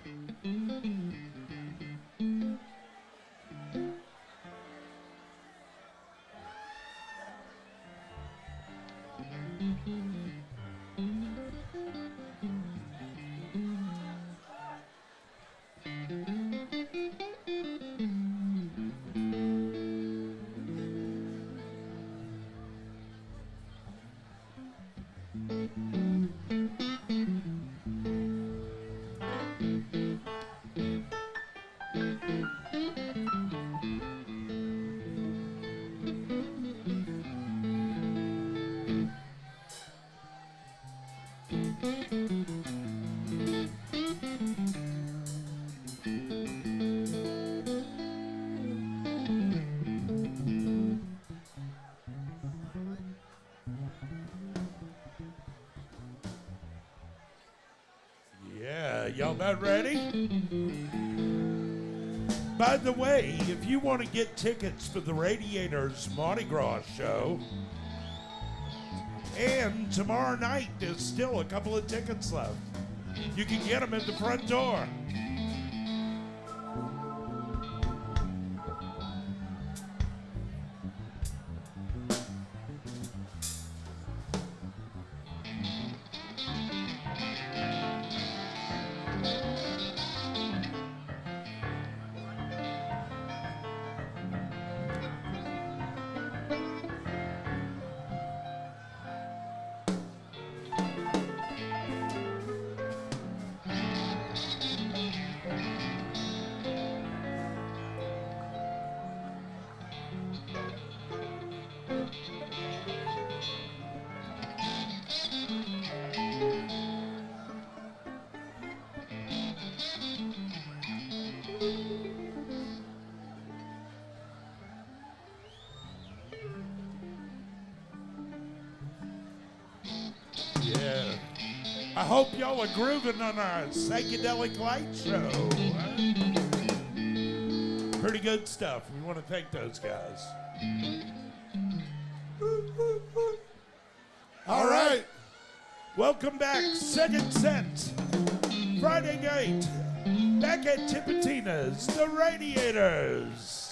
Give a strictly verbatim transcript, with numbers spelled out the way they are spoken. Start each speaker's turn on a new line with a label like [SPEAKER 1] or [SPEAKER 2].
[SPEAKER 1] Y'all about ready? By the way, if you want to get tickets for the Radiators Mardi Gras show, and tomorrow night there's still a couple of tickets left, you can get them at the front door. Yeah. I hope y'all are grooving on our Psychedelic Light show. Huh? Pretty good stuff. We want to thank those guys. All right. Welcome back. Second set. Friday night. Back at Tipitina's, the Radiators.